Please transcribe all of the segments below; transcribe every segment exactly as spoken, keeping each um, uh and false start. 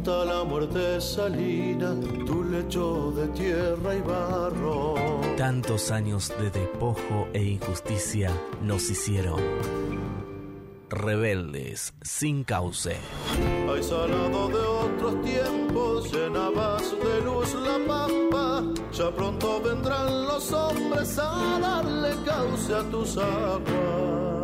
pinta la muerte salina, tu lecho de tierra y barro. Tantos años de despojo e injusticia nos hicieron rebeldes sin cauce. Hay salado de otros tiempos, llenabas de luz la pampa. Ya pronto vendrán los hombres a darle cauce a tus aguas.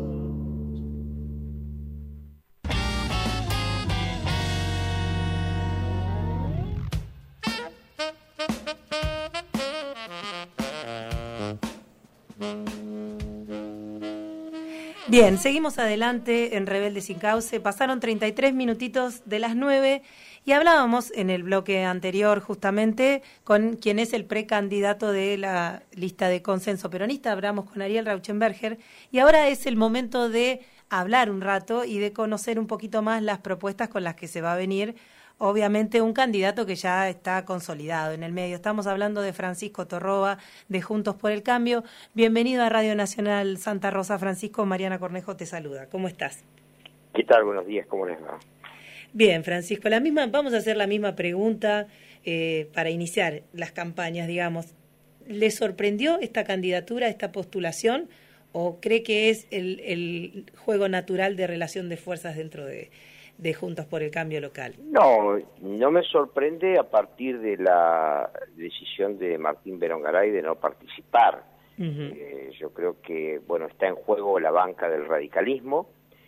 Bien, seguimos adelante en Rebelde Sin Cauce. Pasaron treinta y tres minutitos de las nueve y hablábamos en el bloque anterior justamente con quien es el precandidato de la lista de consenso peronista. Hablamos con Ariel Rauschenberger y ahora es el momento de hablar un rato y de conocer un poquito más las propuestas con las que se va a venir. Obviamente un candidato que ya está consolidado en el medio. Estamos hablando de Francisco Torroba, de Juntos por el Cambio. Bienvenido a Radio Nacional Santa Rosa, Francisco. Mariana Cornejo te saluda. ¿Cómo estás? ¿Qué tal? Buenos días, ¿cómo les va? Bien, Francisco. La misma, vamos a hacer la misma pregunta eh, para iniciar las campañas, digamos. ¿Le sorprendió esta candidatura, esta postulación, o cree que es el, el juego natural de relación de fuerzas dentro de... de Juntos por el Cambio local? No, no me sorprende a partir de la decisión de Martín Berongaray de no participar. Uh-huh. Eh, yo creo que, bueno, está en juego la banca del radicalismo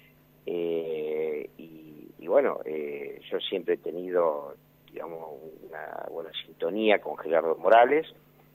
eh, y, y, bueno, eh, yo siempre he tenido, digamos, una buena sintonía con Gerardo Morales.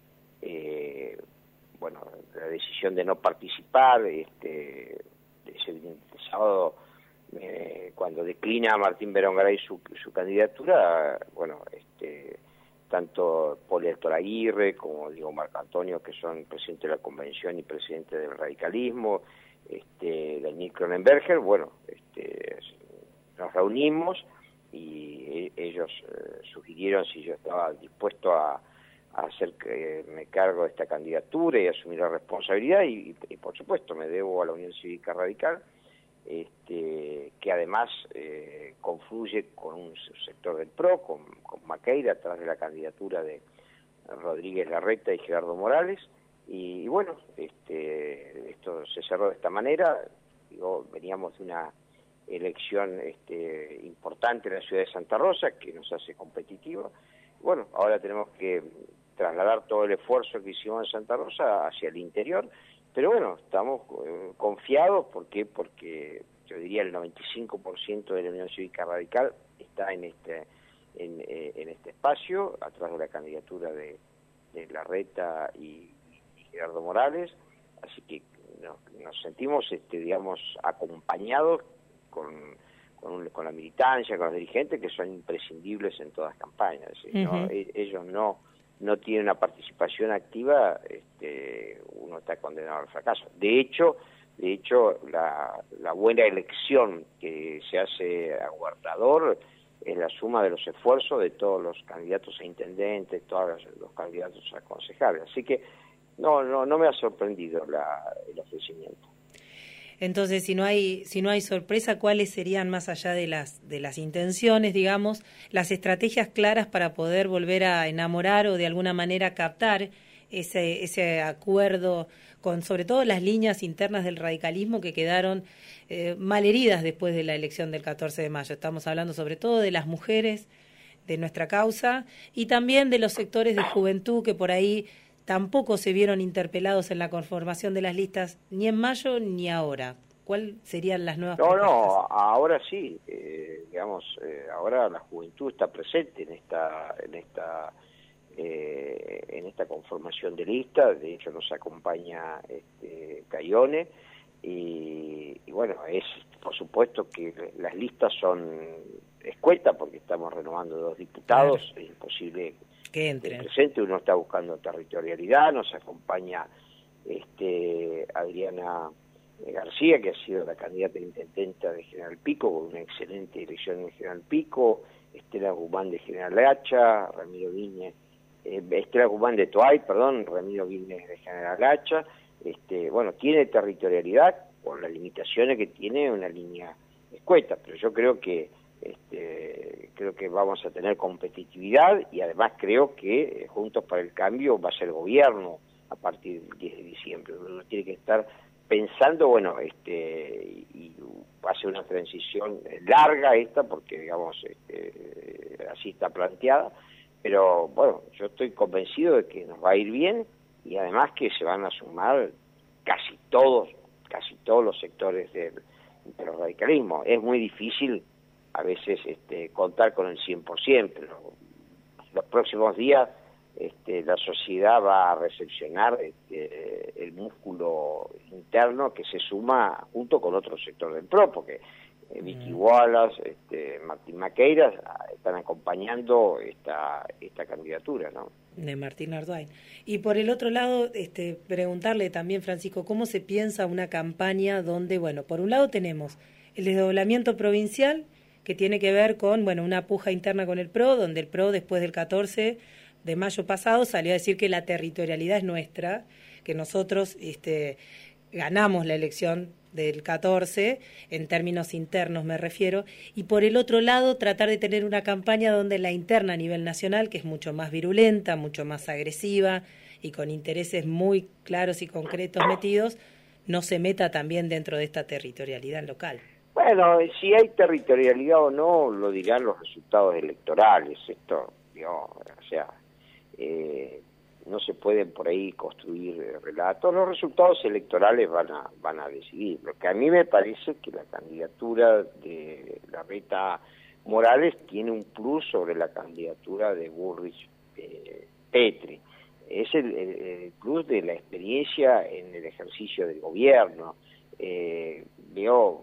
Eh, bueno, la decisión de no participar, este, ese sábado, Eh, cuando declina Martín Berongaray su, su candidatura, bueno, este, tanto Poliéctor Aguirre como Diego Marco Antonio, que son presidente de la convención y presidente del radicalismo, este, Daniel Cronenberger, bueno, este, nos reunimos y ellos eh, sugirieron si yo estaba dispuesto a, a hacerme cargo de esta candidatura y asumir la responsabilidad y, y, y por supuesto me debo a la Unión Cívica Radical. Este, que además eh, confluye con un sector del P R O, con, con Maqueira, atrás de la candidatura de Rodríguez Larreta y Gerardo Morales, y, y bueno, este, esto se cerró de esta manera. Digo, veníamos de una elección este, importante en la ciudad de Santa Rosa, que nos hace competitiva. Bueno, ahora tenemos que trasladar todo el esfuerzo que hicimos en Santa Rosa hacia el interior. Pero bueno, estamos eh, confiados, ¿por qué? Porque yo diría el noventa y cinco por ciento de la Unión Cívica Radical está en este en, eh, en este espacio, a través de la candidatura de, de Larreta y, y Gerardo Morales, así que nos, nos sentimos, este, digamos, acompañados con, con, un, con la militancia, con los dirigentes, que son imprescindibles en todas las campañas. ¿Sí? Uh-huh. ¿No? E- ellos no... no tiene una participación activa, este, uno está condenado al fracaso. De hecho, de hecho la, la buena elección que se hace a gobernador es la suma de los esfuerzos de todos los candidatos a intendentes, todos los, los candidatos a concejales. Así que no, no, no me ha sorprendido la, el ofrecimiento. Entonces, si no hay si no hay sorpresa, ¿cuáles serían, más allá de las de las intenciones, digamos, las estrategias claras para poder volver a enamorar o de alguna manera captar ese ese acuerdo con, sobre todo, las líneas internas del radicalismo que quedaron eh, malheridas después de la elección del catorce de mayo? Estamos hablando sobre todo de las mujeres, de nuestra causa, y también de los sectores de juventud que por ahí tampoco se vieron interpelados en la conformación de las listas, ni en mayo ni ahora. ¿Cuáles serían las nuevas No, propuestas? no, ahora sí, eh, digamos, eh, ahora la juventud está presente en esta en esta eh, en esta conformación de listas. De hecho nos acompaña este, Cayone y, y bueno, es por supuesto que las listas son escuetas porque estamos renovando dos diputados, claro. Es imposible que entre. Presente, uno está buscando territorialidad, nos acompaña este Adriana García, que ha sido la candidata intendenta de General Pico, con una excelente elección en General Pico, Estela Guzmán de General Hacha, Ramiro Viñez, eh, Estela Guzmán de Toay, perdón, Ramiro Viñez de General Hacha. Este, bueno, tiene territorialidad, por las limitaciones que tiene una línea escueta, pero yo creo que este, creo que vamos a tener competitividad y además creo que eh, Juntos para el Cambio va a ser gobierno a partir del diez de diciembre. Uno tiene que estar pensando, bueno, este, y, y va a ser una transición larga esta, porque digamos, este, así está planteada, pero bueno, yo estoy convencido de que nos va a ir bien y además que se van a sumar casi todos, casi todos los sectores del, del radicalismo. Es muy difícil a veces este, contar con el cien por ciento, pero los próximos días este, la sociedad va a recepcionar este, el músculo interno que se suma junto con otro sector del P R O, porque eh, Vicky Wallace, este, Martín Maqueiras están acompañando esta esta candidatura, ¿no? De Martín Arduin. Y por el otro lado, este, preguntarle también, Francisco, ¿cómo se piensa una campaña donde, bueno, por un lado tenemos el desdoblamiento provincial, que tiene que ver con, bueno, una puja interna con el P R O, donde el P R O después del catorce de mayo pasado salió a decir que la territorialidad es nuestra, que nosotros este, ganamos la elección del catorce, en términos internos me refiero, y por el otro lado tratar de tener una campaña donde la interna a nivel nacional, que es mucho más virulenta, mucho más agresiva y con intereses muy claros y concretos metidos, no se meta también dentro de esta territorialidad local. Bueno, si hay territorialidad o no, lo dirán los resultados electorales, esto, digo, o sea, eh, no se pueden por ahí construir relatos, los resultados electorales van a van a decidir. Lo que a mí me parece que la candidatura de Larreta Morales tiene un plus sobre la candidatura de Bullrich eh, Petri. Es el, el, el plus de la experiencia en el ejercicio del gobierno. Eh, veo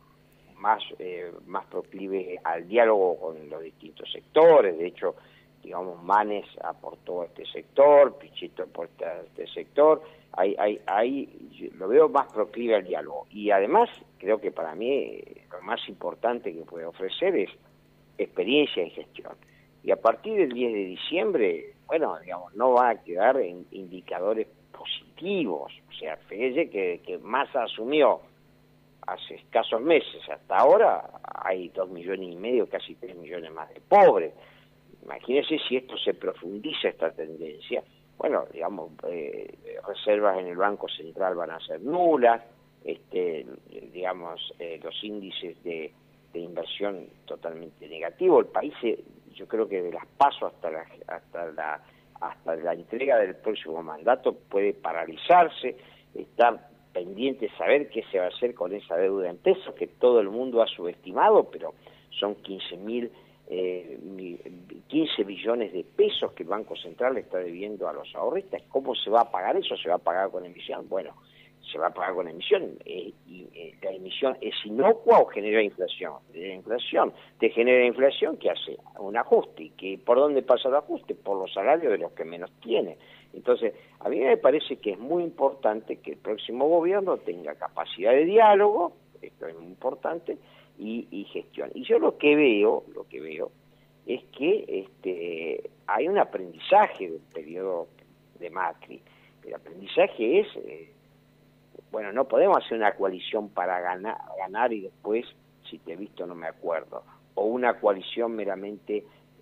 más eh, más proclive al diálogo con los distintos sectores. De hecho, digamos, Manes aportó a este sector, Pichetto aporta a este sector, hay, hay, hay, lo veo más proclive al diálogo. Y además, creo que para mí lo más importante que puede ofrecer es experiencia en gestión. Y a partir del diez de diciembre, bueno, digamos, no va a quedar en indicadores positivos. O sea, fíjese que, que Massa asumió hace escasos meses, hasta ahora hay dos millones y medio, casi tres millones más de pobres. Imagínense si esto se profundiza, esta tendencia. Bueno, digamos, eh, reservas en el Banco Central van a ser nulas, este, digamos, eh, los índices de, de inversión totalmente negativos. El país, se, yo creo que de las PASO hasta la, hasta la hasta la entrega del próximo mandato puede paralizarse, está pendiente saber qué se va a hacer con esa deuda en pesos que todo el mundo ha subestimado, pero son quince mil Eh, quince billones de pesos que el Banco Central le está debiendo a los ahorristas. ¿Cómo se va a pagar eso? ¿Se va a pagar con emisión? Bueno, se va a pagar con emisión. Eh, y eh, la emisión es inocua o genera inflación. La inflación te genera inflación, ¿qué hace? Un ajuste. ¿Y que por dónde pasa el ajuste? Por los salarios de los que menos tienen. Entonces, a mí me parece que es muy importante que el próximo gobierno tenga capacidad de diálogo, esto es muy importante, Y, y gestión. Y yo lo que veo, lo que veo, es que este, hay un aprendizaje del periodo de Macri. El aprendizaje es, eh, bueno, no podemos hacer una coalición para ganar, ganar y después, si te he visto no me acuerdo, o una coalición meramente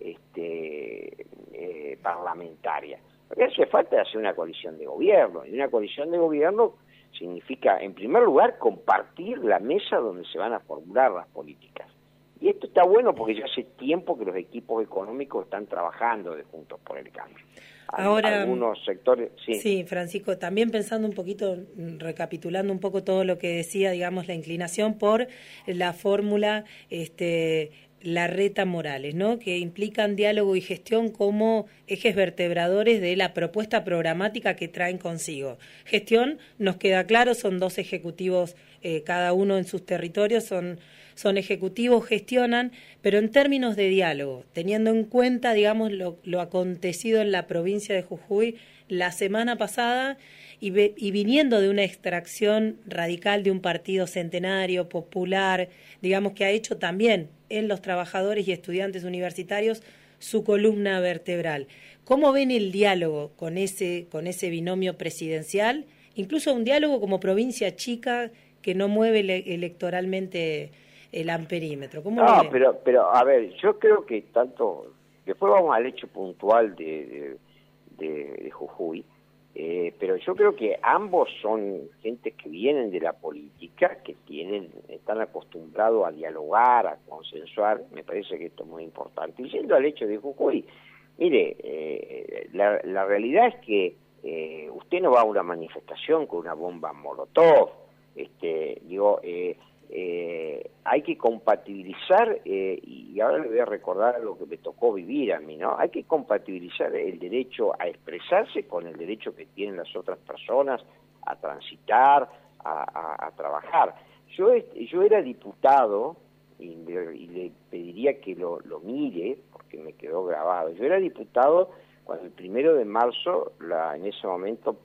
este, eh, parlamentaria. Lo que hace falta es hacer una coalición de gobierno, y una coalición de gobierno significa, en primer lugar, compartir la mesa donde se van a formular las políticas. Y esto está bueno porque ya hace tiempo que los equipos económicos están trabajando de Juntos por el Cambio. Ahora, algunos sectores... Sí. sí, Francisco, también pensando un poquito, recapitulando un poco todo lo que decía, digamos, la inclinación por la fórmula este, Larreta Morales, ¿no? Que implican diálogo y gestión como ejes vertebradores de la propuesta programática que traen consigo. Gestión, nos queda claro, son dos ejecutivos, eh, cada uno en sus territorios, son, son ejecutivos, gestionan, pero en términos de diálogo, teniendo en cuenta, digamos, lo, lo acontecido en la provincia de Jujuy la semana pasada y, ve, y viniendo de una extracción radical de un partido centenario, popular, digamos, que ha hecho también en los trabajadores y estudiantes universitarios su columna vertebral. ¿Cómo ven el diálogo con ese, con ese binomio presidencial? Incluso un diálogo como provincia chica que no mueve ele- electoralmente el amperímetro. ¿Cómo no, lo pero, pero, a ver, yo creo que tanto... Después vamos al hecho puntual de, de, de, de Jujuy, eh, pero yo creo que ambos son gente que vienen de la política, que tienen están acostumbrados a dialogar, a consensuar, me parece que esto es muy importante. Y yendo al hecho de Jujuy, mire, eh, la, la realidad es que eh, usted no va a una manifestación con una bomba molotov, este, digo... Eh, Eh, hay que compatibilizar, eh, y ahora le voy a recordar lo que me tocó vivir a mí, ¿no? Hay que compatibilizar el derecho a expresarse con el derecho que tienen las otras personas a transitar, a, a, a trabajar. Yo yo era diputado, y le, y le pediría que lo, lo mire, porque me quedó grabado. Yo era diputado cuando el primero de marzo, la, en ese momento,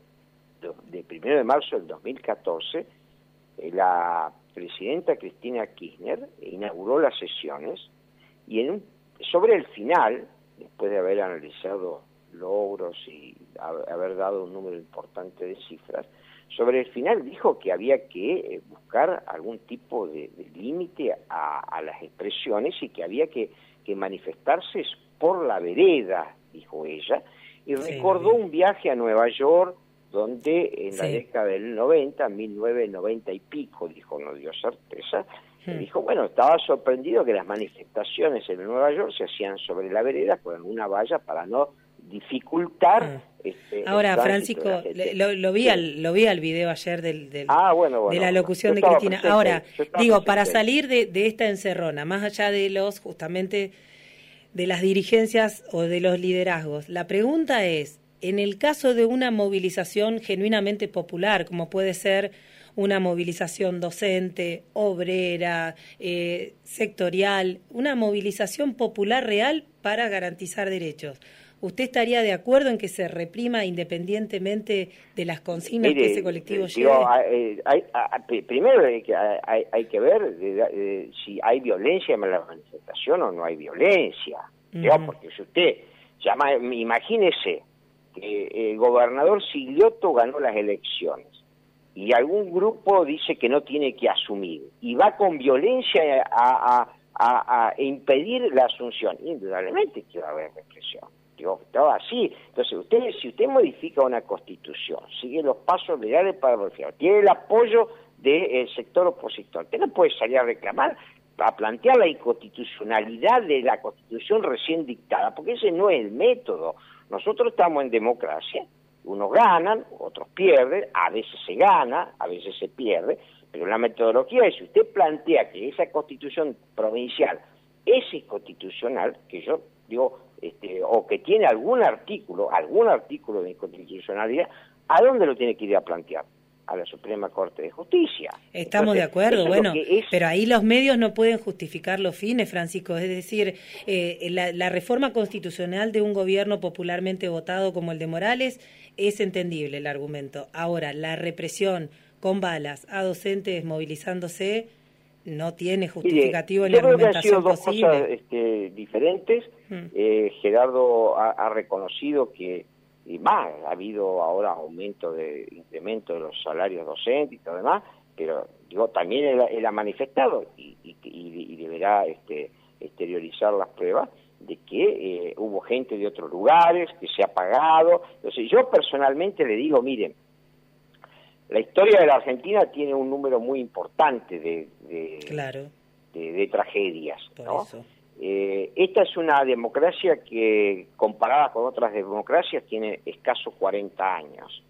de primero de marzo del dos mil catorce, eh, la presidenta Cristina Kirchner inauguró las sesiones y en un, sobre el final, después de haber analizado logros y haber dado un número importante de cifras, sobre el final dijo que había que eh, buscar algún tipo de, de límite a, a las expresiones y que había que, que manifestarse por la vereda, dijo ella, y sí, recordó bien. un viaje a Nueva York donde en la sí. década del noventa, mil novecientos noventa y pico, dijo, no dio certeza, hmm. dijo, bueno, estaba sorprendido que las manifestaciones en Nueva York se hacían sobre la vereda con una valla para no dificultar... Hmm. Este, Ahora, Francisco, lo, lo, vi sí. al, lo vi al video ayer del, del, ah, bueno, bueno, de la locución de Cristina. Presente, Ahora, digo, presente. para salir de, de esta encerrona, más allá de los, justamente, de las dirigencias o de los liderazgos, la pregunta es, en el caso de una movilización genuinamente popular, como puede ser una movilización docente, obrera, eh, sectorial, una movilización popular real para garantizar derechos, ¿usted estaría de acuerdo en que se reprima independientemente de las consignas Mire, que ese colectivo lleve? Digo, hay, hay, hay, primero hay que, hay, hay que ver de, de, de, si hay violencia en la manifestación o no hay violencia. Uh-huh. Digo, porque si usted llama, imagínese, que el gobernador Sigliotto ganó las elecciones y algún grupo dice que no tiene que asumir y va con violencia a, a, a, a impedir la asunción, indudablemente que va a haber represión. Digo, todo así. Entonces, usted, si usted modifica una constitución, sigue los pasos legales para modificar, tiene el apoyo del sector opositor, usted no puede salir a reclamar, a plantear la inconstitucionalidad de la constitución recién dictada, porque ese no es el método. Nosotros estamos en democracia, unos ganan, otros pierden, a veces se gana, a veces se pierde, pero la metodología es, si usted plantea que esa constitución provincial es inconstitucional, que yo digo, este, o que tiene algún artículo, algún artículo de inconstitucionalidad, ¿a dónde lo tiene que ir a plantear? A la Suprema Corte de Justicia. Estamos Entonces, de acuerdo, bueno, es... pero ahí los medios no pueden justificar los fines, Francisco, es decir, eh, la, la reforma constitucional de un gobierno popularmente votado como el de Morales es entendible el argumento. Ahora, la represión con balas a docentes movilizándose no tiene justificativo Mire, en la argumentación posible. Yo creo que han sido dos cosas este, diferentes. Hmm. Eh, Gerardo ha, ha reconocido que y más, ha habido ahora aumento de incremento de los salarios docentes y todo demás, pero digo, también él, él ha manifestado y, y, y deberá este, exteriorizar las pruebas de que eh, hubo gente de otros lugares, que se ha pagado. Entonces yo personalmente le digo, miren, la historia de la Argentina tiene un número muy importante de, de, claro. de, de tragedias, Por ¿no? eso. Eh, esta es una democracia que, comparada con otras democracias, tiene escasos cuarenta años.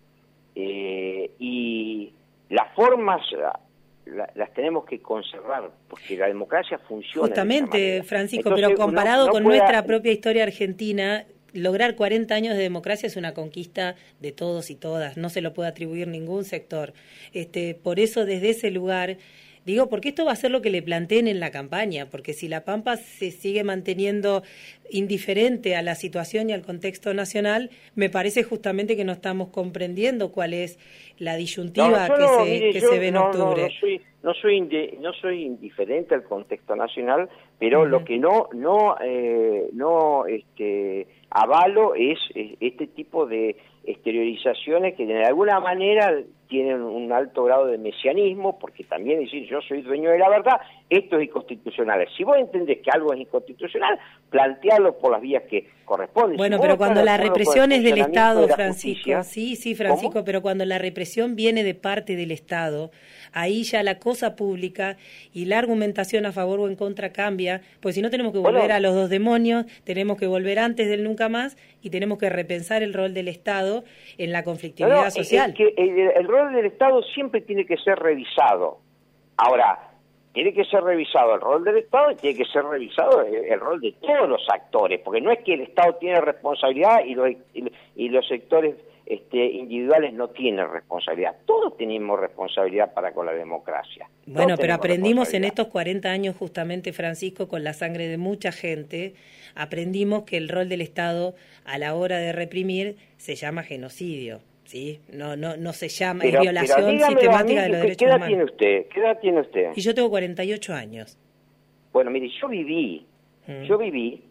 Eh, y las formas la, las tenemos que conservar, porque la democracia funciona. Justamente, Francisco, Entonces, pero comparado no, no con pueda... nuestra propia historia argentina, lograr cuarenta años de democracia es una conquista de todos y todas, no se lo puede atribuir ningún sector. Este, por eso, desde ese lugar... Digo, porque esto va a ser lo que le planteen en la campaña, porque si La Pampa se sigue manteniendo indiferente a la situación y al contexto nacional, me parece justamente que no estamos comprendiendo cuál es la disyuntiva no, que, no, se, mire, que yo, se ve en no, octubre. No, no soy, no soy, indi, no soy indiferente al contexto nacional, pero uh-huh. lo que no, no, eh, no, este, avalo es, es este tipo de exteriorizaciones que de alguna manera tienen un alto grado de mesianismo, porque también decir yo soy dueño de la verdad, esto es inconstitucional. Si vos entendés que algo es inconstitucional, plantearlo por las vías que corresponden. Bueno, si pero cuando la represión es del Estado, de Francisco, justicia, sí, sí, Francisco, ¿cómo? Pero cuando la represión viene de parte del Estado, ahí ya la cosa pública y la argumentación a favor o en contra cambia, pues si no tenemos que volver bueno, a los dos demonios, tenemos que volver antes del nunca más y tenemos que repensar el rol del Estado en la conflictividad no, no, social. Es que el, el rol del Estado siempre tiene que ser revisado. Ahora, tiene que ser revisado el rol del Estado y tiene que ser revisado el, el rol de todos los actores, porque no es que el Estado tiene responsabilidad y los, y, y los sectores este, individuales no tienen responsabilidad. Todos tenemos responsabilidad para con la democracia. Bueno, pero aprendimos en estos cuarenta años justamente, Francisco, con la sangre de mucha gente, aprendimos que el rol del Estado a la hora de reprimir se llama genocidio. Sí, no, no, no se llama, pero, es violación dígame, sistemática de los derechos humanos. ¿Qué edad tiene usted? ¿Qué edad tiene usted? Y yo tengo cuarenta y ocho años. Bueno, mire, yo viví, mm. yo viví,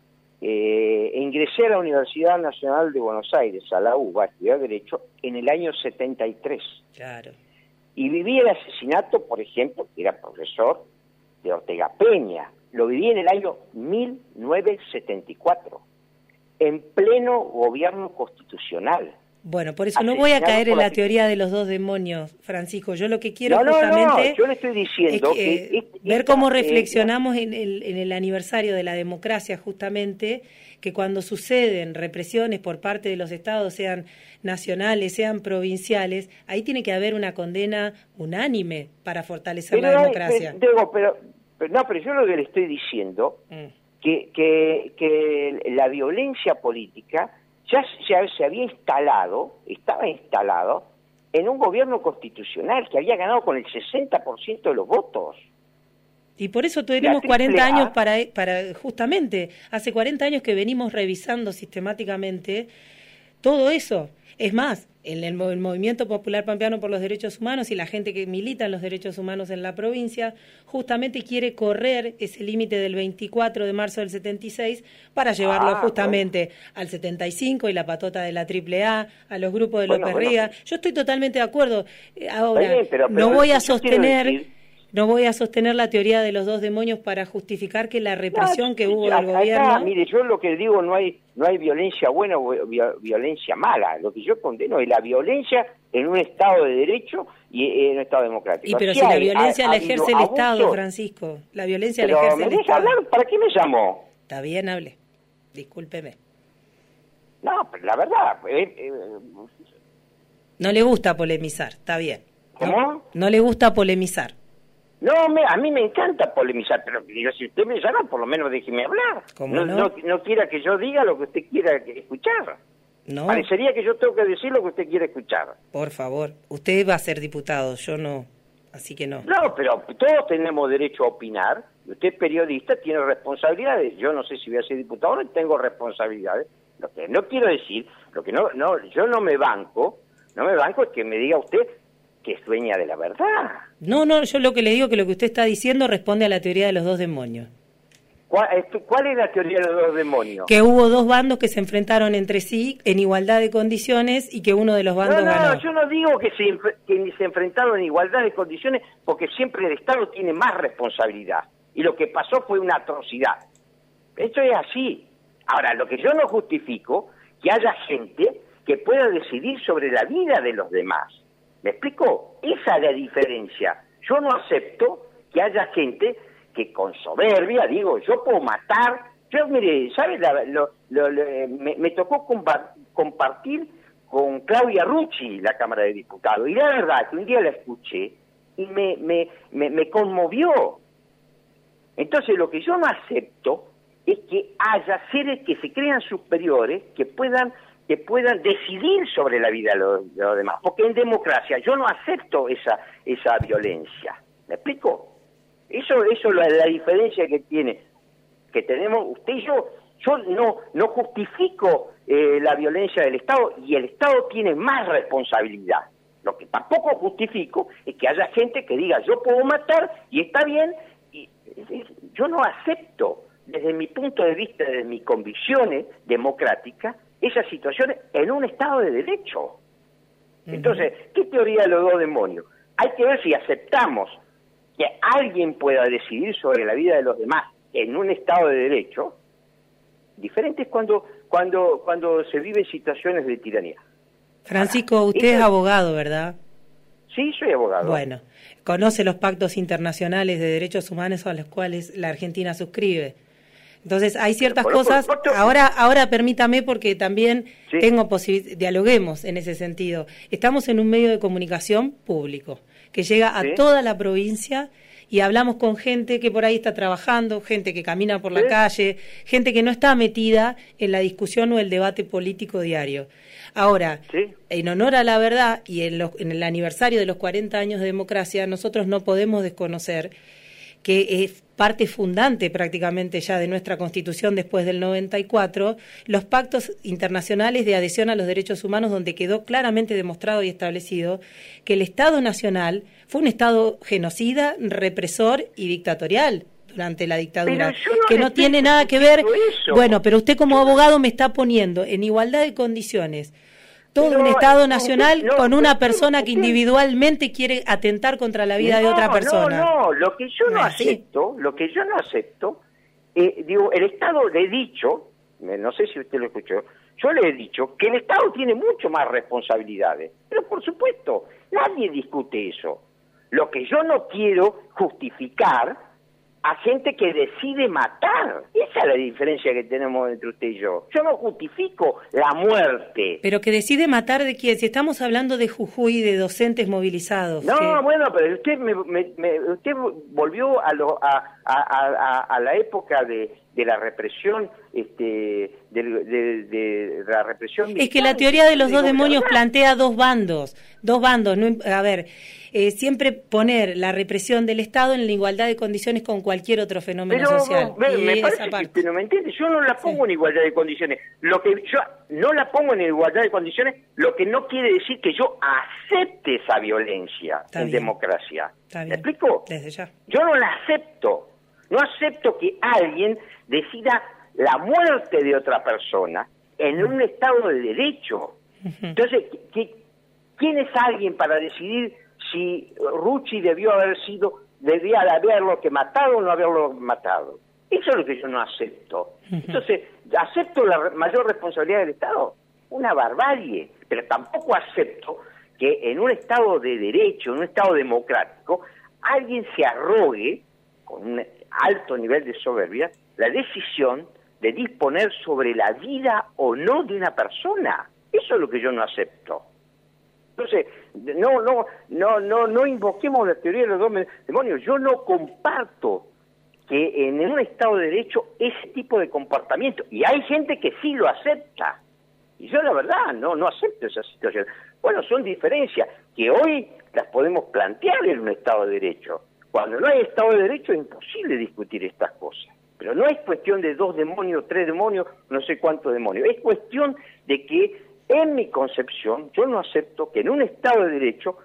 eh, ingresé a la Universidad Nacional de Buenos Aires, a la U B A, a estudiar Derecho, en el año setenta y tres. Claro. Y viví el asesinato, por ejemplo, que era profesor, de Ortega Peña. Lo viví en el año mil novecientos setenta y cuatro, en pleno gobierno constitucional. Bueno, por eso no voy a caer en la teoría de los dos demonios, Francisco. Yo lo que quiero no, no, justamente no, yo le estoy diciendo es que, que, que ver cómo reflexionamos eh, en, el, en el aniversario de la democracia, justamente, que cuando suceden represiones por parte de los estados, sean nacionales, sean provinciales, ahí tiene que haber una condena unánime para fortalecer pero, la democracia. Pero, pero, pero, no, pero yo lo que le estoy diciendo, mm. que, que, que la violencia política ya, ya se había instalado, estaba instalado en un gobierno constitucional que había ganado con el sesenta por ciento de los votos. Y por eso tenemos cuarenta años para, para, justamente, hace cuarenta años que venimos revisando sistemáticamente todo eso. Es más, en el, el Movimiento Popular Pampeano por los Derechos Humanos y la gente que milita en los derechos humanos en la provincia, justamente quiere correr ese límite del veinticuatro de marzo del setenta y seis para llevarlo ah, justamente bueno. al setenta y cinco y la patota de la triple A, a los grupos de bueno, López bueno. Rega. Yo estoy totalmente de acuerdo. Ahora, bien, pero, pero no voy a sostener... No voy a sostener la teoría de los dos demonios para justificar que la represión no, que hubo acá, del gobierno... Mire, yo lo que digo, no hay no hay violencia buena o violencia mala. Lo que yo condeno es la violencia en un Estado de derecho y en un Estado democrático. Y pero si, si hay, la violencia ha, la ha ejerce el abuso, Estado, Francisco. La violencia pero la ejerce ¿me el deja Estado. hablar? ¿Para qué me llamó? Está bien, hable. Discúlpeme. No, pero la verdad... Eh, eh, no le gusta polemizar, está bien. ¿Cómo? No, no le gusta polemizar. No, me, a mí me encanta polemizar, pero digo, si usted me llama, por lo menos déjeme hablar. ¿Cómo no, no? No, no quiera que yo diga lo que usted quiera escuchar. No. Parecería que yo tengo que decir lo que usted quiere escuchar. Por favor, usted va a ser diputado, yo no, así que no. No, pero todos tenemos derecho a opinar. Usted es periodista, tiene responsabilidades. Yo no sé si voy a ser diputado, no tengo responsabilidades. Lo que no quiero decir, lo que no, no, yo no me banco, no me banco es que me diga usted que es dueña de la verdad. No, no, yo lo que le digo que lo que usted está diciendo responde a la teoría de los dos demonios. ¿Cuál, cuál es la teoría de los dos demonios? Que hubo dos bandos que se enfrentaron entre sí en igualdad de condiciones y que uno de los bandos ganó. No, no, ganó. yo no digo que se, que se enfrentaron en igualdad de condiciones porque siempre el Estado tiene más responsabilidad. Y lo que pasó fue una atrocidad. Esto es así. Ahora, lo que yo no justifico, que haya gente que pueda decidir sobre la vida de los demás. ¿Me explico? Esa es la diferencia. Yo no acepto que haya gente que con soberbia, digo, yo puedo matar. Yo, mire, ¿sabes? La, lo, lo, lo, me, me tocó compa compartir con Claudia Rucci la Cámara de Diputados. Y la verdad que un día la escuché y me, me, me, me conmovió. Entonces, lo que yo no acepto es que haya seres que se crean superiores, que puedan... que puedan decidir sobre la vida de los, de los demás. Porque en democracia yo no acepto esa esa violencia. ¿Me explico? Eso eso es la, la diferencia que tiene, que tenemos usted y yo, Yo no, no justifico eh, la violencia del Estado, y el Estado tiene más responsabilidad. Lo que tampoco justifico es que haya gente que diga, yo puedo matar y está bien, y, y, yo no acepto, desde mi punto de vista, desde mis convicciones democráticas, esas situaciones en un Estado de Derecho. Uh-huh. Entonces, ¿qué teoría de los dos demonios? Hay que ver si aceptamos que alguien pueda decidir sobre la vida de los demás en un Estado de Derecho. Diferente es cuando, cuando, cuando se viven situaciones de tiranía. Francisco, usted es abogado, ¿verdad? Sí, soy abogado. Bueno, conoce los pactos internacionales de derechos humanos a los cuales la Argentina suscribe. Entonces, hay ciertas bueno, cosas, por, por, por, ahora ahora permítame porque también sí. tengo posibilidad, dialoguemos en ese sentido. Estamos en un medio de comunicación público que llega a ¿Sí? toda la provincia y hablamos con gente que por ahí está trabajando, gente que camina por ¿Sí? la calle, gente que no está metida en la discusión o el debate político diario. Ahora, ¿Sí? en honor a la verdad y en, los, en el aniversario de los cuarenta años de democracia, nosotros no podemos desconocer que es parte fundante prácticamente ya de nuestra Constitución después del noventa y cuatro, los pactos internacionales de adhesión a los derechos humanos, donde quedó claramente demostrado y establecido que el Estado Nacional fue un Estado genocida, represor y dictatorial durante la dictadura, no que no tiene nada que ver. Eso. Bueno, pero usted como abogado me está poniendo en igualdad de condiciones todo no, un Estado nacional no, con una persona que individualmente quiere atentar contra la vida no, de otra persona. No, no, lo que yo no ¿Ah, acepto, sí? lo que yo no acepto, eh, digo, el Estado le he dicho, no sé si usted lo escuchó, yo le he dicho que el Estado tiene mucho más responsabilidades, pero por supuesto, nadie discute eso. Lo que yo no quiero justificar a gente que decide matar. Esa es la diferencia que tenemos entre usted y yo. Yo no justifico la muerte. Pero que decide matar ¿de quién? Si estamos hablando de Jujuy, de docentes movilizados. No, que... bueno, pero usted me, me, me, usted volvió a, lo, a, a, a, a la época de, de la represión, este, de, de, de la represión. Es que la teoría de los dos demonios plantea dos bandos, dos bandos. No, a ver, eh, siempre poner la represión del Estado en la igualdad de condiciones con cualquier otro fenómeno pero, social. Me, me parece que usted no me entiende. Yo no la pongo sí. en igualdad de condiciones. Lo que yo no la pongo en igualdad de condiciones, lo que no quiere decir que yo acepte esa violencia Está en bien. democracia. Está bien. ¿Me explico? Desde ya. Yo no la acepto. No acepto que alguien decida la muerte de otra persona en un Estado de Derecho. Uh-huh. Entonces, ¿qué, ¿quién es alguien para decidir si Rucci debió haber sido, debía haberlo que matado o no haberlo matado? Eso es lo que yo no acepto. Uh-huh. Entonces, ¿acepto la mayor responsabilidad del Estado? Una barbarie. Pero tampoco acepto que en un Estado de Derecho, en un Estado democrático, alguien se arrogue, con un alto nivel de soberbia, la decisión de disponer sobre la vida o no de una persona. Eso es lo que yo no acepto. Entonces, no, no, no, no, no invoquemos la teoría de los dos demonios. Yo no comparto que en un Estado de Derecho ese tipo de comportamiento, y hay gente que sí lo acepta, y yo la verdad no, no acepto esa situación. Bueno, son diferencias que hoy las podemos plantear en un Estado de Derecho. Cuando no hay Estado de Derecho es imposible discutir estas cosas. Pero no es cuestión de dos demonios, tres demonios, no sé cuántos demonios. Es cuestión de que, en mi concepción, yo no acepto que en un Estado de Derecho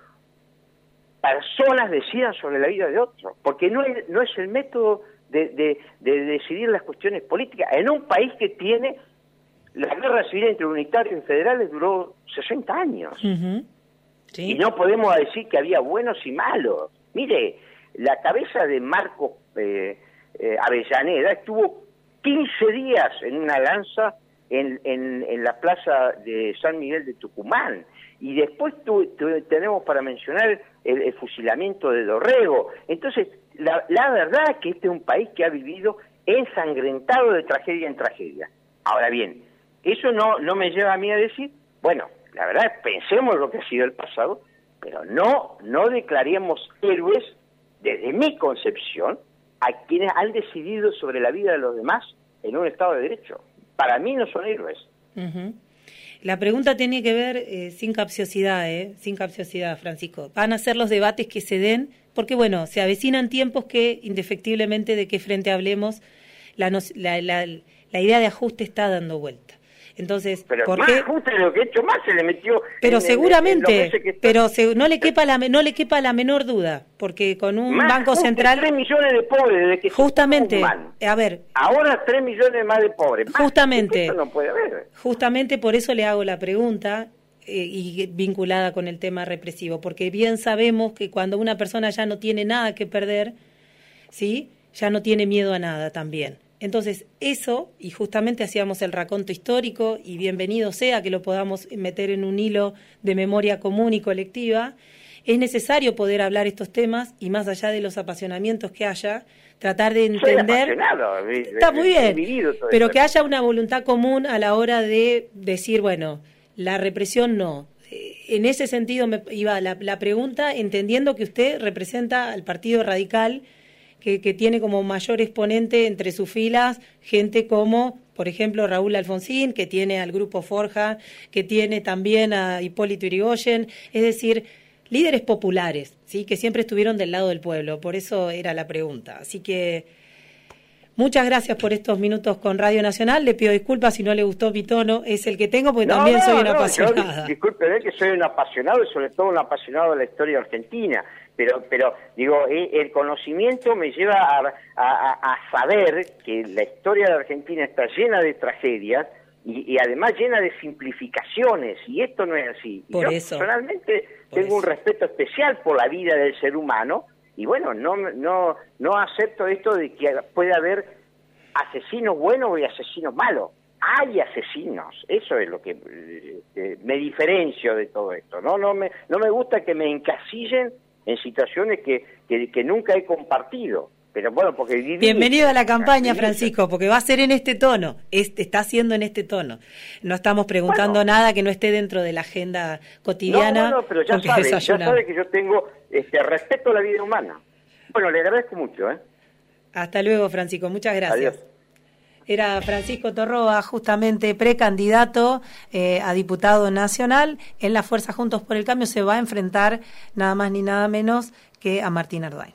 personas decidan sobre la vida de otros. Porque no es, no es el método de, de, de decidir las cuestiones políticas. En un país que tiene la guerra civil entre unitarios y federales duró sesenta años. Uh-huh. Sí. Y no podemos decir que había buenos y malos. Mire, la cabeza de Marcos eh, eh, Avellaneda estuvo quince días en una lanza en, en, en la plaza de San Miguel de Tucumán. Y después tu, tu, tenemos para mencionar el, el fusilamiento de Dorrego. Entonces, la, la verdad es que este es un país que ha vivido ensangrentado de tragedia en tragedia. Ahora bien, eso no, no me lleva a mí a decir, bueno, la verdad, pensemos lo que ha sido el pasado, pero no, no declaremos héroes, desde mi concepción, a quienes han decidido sobre la vida de los demás en un Estado de Derecho. Para mí no son héroes. Uh-huh. La pregunta tiene que ver, eh, sin capciosidad, eh, sin capciosidad, Francisco. Van a ser los debates que se den, porque bueno, se avecinan tiempos que, indefectiblemente de qué frente hablemos, la, la, la, La idea de ajuste está dando vuelta. Entonces, pero ¿por más qué? ajuste de lo que he hecho, más se le metió. Pero en, seguramente, en, en que pero se, no le quepa la no le quepa la menor duda, porque con un más banco central tres millones de pobres desde que justamente, a ver, ahora tres millones más de pobres. Más, justamente, eso no puede haber. Justamente por eso le hago la pregunta eh, y vinculada con el tema represivo, porque bien sabemos que cuando una persona ya no tiene nada que perder, sí, ya no tiene miedo a nada también. Entonces, eso, y justamente hacíamos el raconto histórico, y bienvenido sea que lo podamos meter en un hilo de memoria común y colectiva, es necesario poder hablar estos temas, y más allá de los apasionamientos que haya, tratar de entender... Soy apasionado, está muy bien, pero esto. Que haya una voluntad común a la hora de decir, bueno, la represión no. En ese sentido me iba la, la pregunta, entendiendo que usted representa al Partido Radical, Que, que tiene como mayor exponente entre sus filas gente como, por ejemplo, Raúl Alfonsín, que tiene al Grupo Forja, que tiene también a Hipólito Yrigoyen, es decir, líderes populares, ¿sí? Que siempre estuvieron del lado del pueblo, por eso era la pregunta. Así que muchas gracias por estos minutos con Radio Nacional, le pido disculpas si no le gustó mi tono, es el que tengo porque no, también no, soy una no, apasionada. Yo, disculpe, que soy un apasionado y sobre todo un apasionado de la historia argentina. Pero, pero digo, el conocimiento me lleva a, a, a saber que la historia de Argentina está llena de tragedias y, y además llena de simplificaciones, y esto no es así. Por yo eso, personalmente por tengo eso. un respeto especial por la vida del ser humano, y bueno, no, no, no acepto esto de que pueda haber asesinos buenos y asesinos malos. Hay asesinos, eso es lo que eh, me diferencio de todo esto. No, no me, no me gusta que me encasillen en situaciones que, que, que nunca he compartido. Pero bueno, porque viví... Bienvenido a la campaña, Francisco, porque va a ser en este tono, este, está siendo en este tono. No estamos preguntando bueno, nada que no esté dentro de la agenda cotidiana. No, no, pero ya sabe, ya sabe que yo tengo este, respeto a la vida humana. Bueno, le agradezco mucho. ¿eh? Hasta luego, Francisco, muchas gracias. Adiós. Era Francisco Torroa, justamente precandidato eh, a diputado nacional en la Fuerza Juntos por el Cambio. Se va a enfrentar nada más ni nada menos que a Martín Arduin.